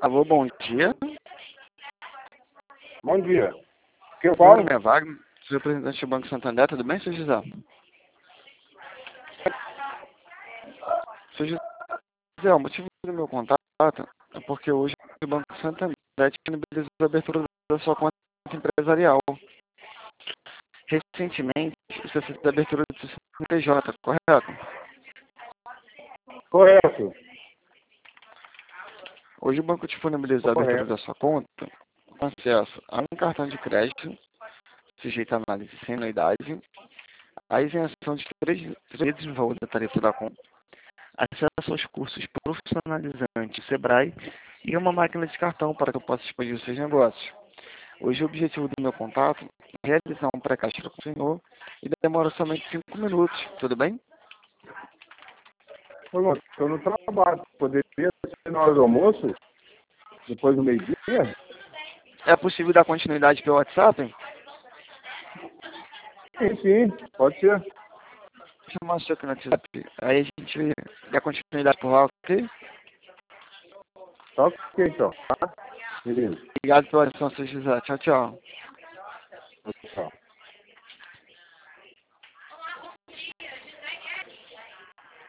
Alô, bom dia. Bom dia. Que eu Meu falo? nome é Wagner, sou representante do Banco Santander, tudo bem, seu José? Seu José, o motivo do meu contato é porque hoje o Banco Santander disponibilizou a abertura da sua conta empresarial. Recentemente, você fez a abertura do seu CNPJ, correto? Correto. Hoje o banco disponibilizou a abertura Correto. da sua conta com acesso a um cartão de crédito, sujeito à análise sem anuidade, a isenção de 3 vezes o valor da tarifa da conta, acesso aos cursos profissionalizantes Sebrae e uma máquina de cartão para que eu possa expandir os seus negócios. Hoje o objetivo do meu contato é realizar um pré-cadastro com o senhor e demora somente 5 minutos, tudo bem? Ô, moço, eu não trabalho. Poderia ser na hora do almoço? Depois do meio-dia? É possível dar continuidade pelo WhatsApp? Sim, pode ser. Vou chamar o seu aqui no WhatsApp. Aí a gente dá continuidade por lá, ok? Tá ok, então. Tá? Beleza. Obrigado pela atenção, seu José. Tchau, tchau. Tchau.